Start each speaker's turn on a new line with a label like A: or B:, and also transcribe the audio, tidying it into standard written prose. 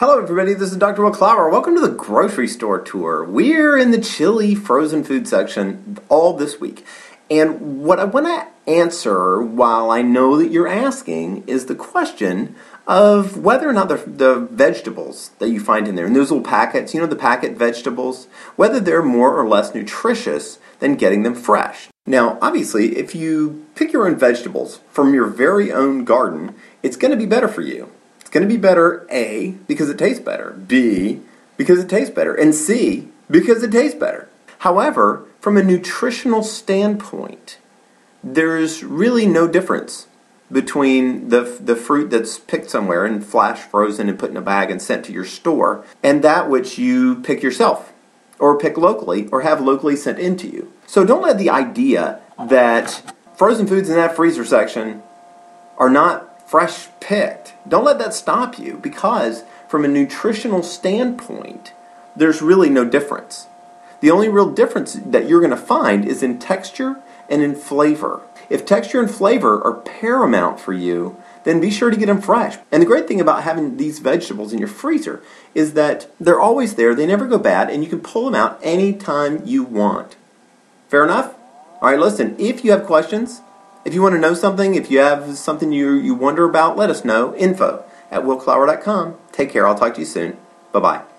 A: Hello everybody, this is Dr. Will Clower. Welcome to the grocery store tour. We're in the chili frozen food section all this week. And what I want to answer, while I know that you're asking, is the question of whether or not the vegetables that you find in there, in those little packets, the packet vegetables, whether they're more or less nutritious than getting them fresh. Now, obviously, if you pick your own vegetables from your very own garden, it's going to be better for you. It's going to be better, A, because it tastes better, B, because it tastes better, and C, because it tastes better. However, from a nutritional standpoint, there's really no difference between the fruit that's picked somewhere and flash frozen and put in a bag and sent to your store and that which you pick yourself or pick locally or have locally sent into you. So don't let the idea that frozen foods in that freezer section are not fresh picked. Don't let that stop you, because from a nutritional standpoint, there's really no difference. The only real difference that you're going to find is in texture and in flavor. If texture and flavor are paramount for you, then be sure to get them fresh. And the great thing about having these vegetables in your freezer is that they're always there, they never go bad, and you can pull them out anytime you want. Fair enough? All right, listen, if you have questions, if you want to know something, if you have something you wonder about, let us know. Info@willclower.com. Take care. I'll talk to you soon. Bye-bye.